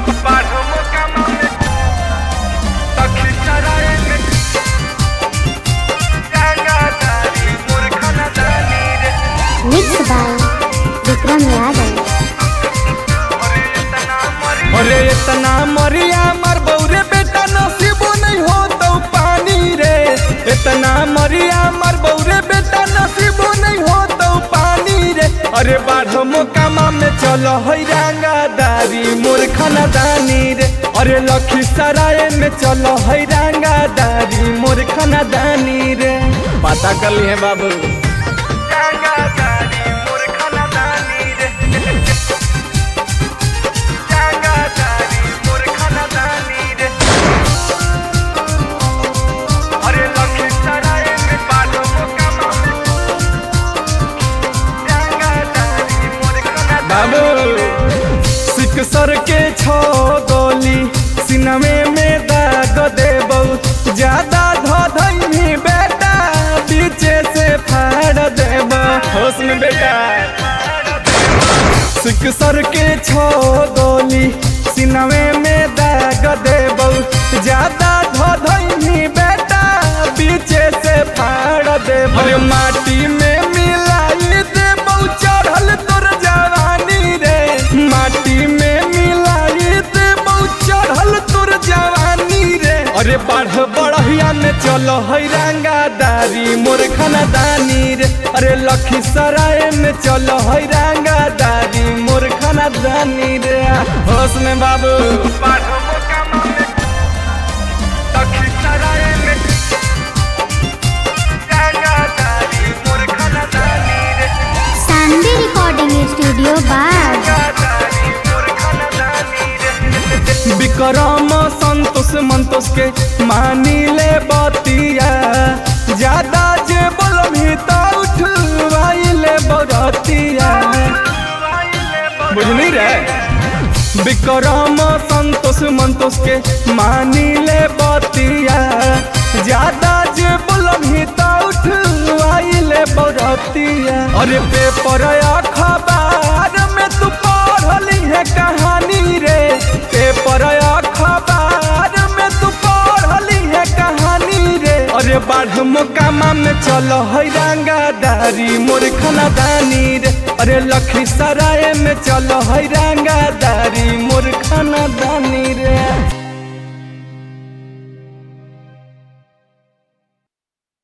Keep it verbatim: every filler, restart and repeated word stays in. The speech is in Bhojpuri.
Mixed by Vikram Yadav. अरे इतना मरिया मर बौरे बेटा नसीबो नहीं हो तो पानी रे। इतना मरिया मर बौरे बेटा नसीबो नहीं हो तो पानी रे। अरे बाढ़ मोकामा में चलो है रंगादारी मोर खानदानी रे। अरे लखीसराय में चलो है रंगादारी मोर खानदानी रे। पता कर लिए बाबू रंगादारी मोर खानदानी रे। सिकसर के छो गोली सिनमे में दाग देबौ ज्यादा धधई बेटा पीछे से फाड़ देबौ होश में बेटा। सिकसर के छो गोली सिनमे में दाग देबौ ज्यादा धधई बेटा पीछे से फाड़ देबौ। अरे माटी में मिलाई देबौ चढ़ल तोर जवानी रे। माटी में मिलाई देबौ चढ़ल तोर जवानी रे। अरे बाढ़ बढ़िया में चलो है रंगादारी मोर खानदानी रे। अरे लखीसराय में चलो है रंगादारी मोर खानदानी रे। होश में बाबू बाढ़ मोकामा में लखीसराय में रंगादारी मोर खानदानी रे। Sandy Recording Studio Bar. Vikram Santosh Mantosh के मानी ले बतिया ज्यादा जे बोलमी तो उठवाई ले बरतिया बुझनी रे। विक्रम संतोष मंतोष के मानी ले बतिया ज्यादा जे बोलमी तो उठवाई ले बरतिया। अरे पेपर अखबार में तू पढ़ली है कहानी रे। पेपर अखबार में तू पढ़ली है कहानी रे। अरे बाढ़ मोकामा में चलो है रंगादारी मोर खानदानी रे। अरे लखीसराय में चलो है रंगादारी मोर खानदानी रे।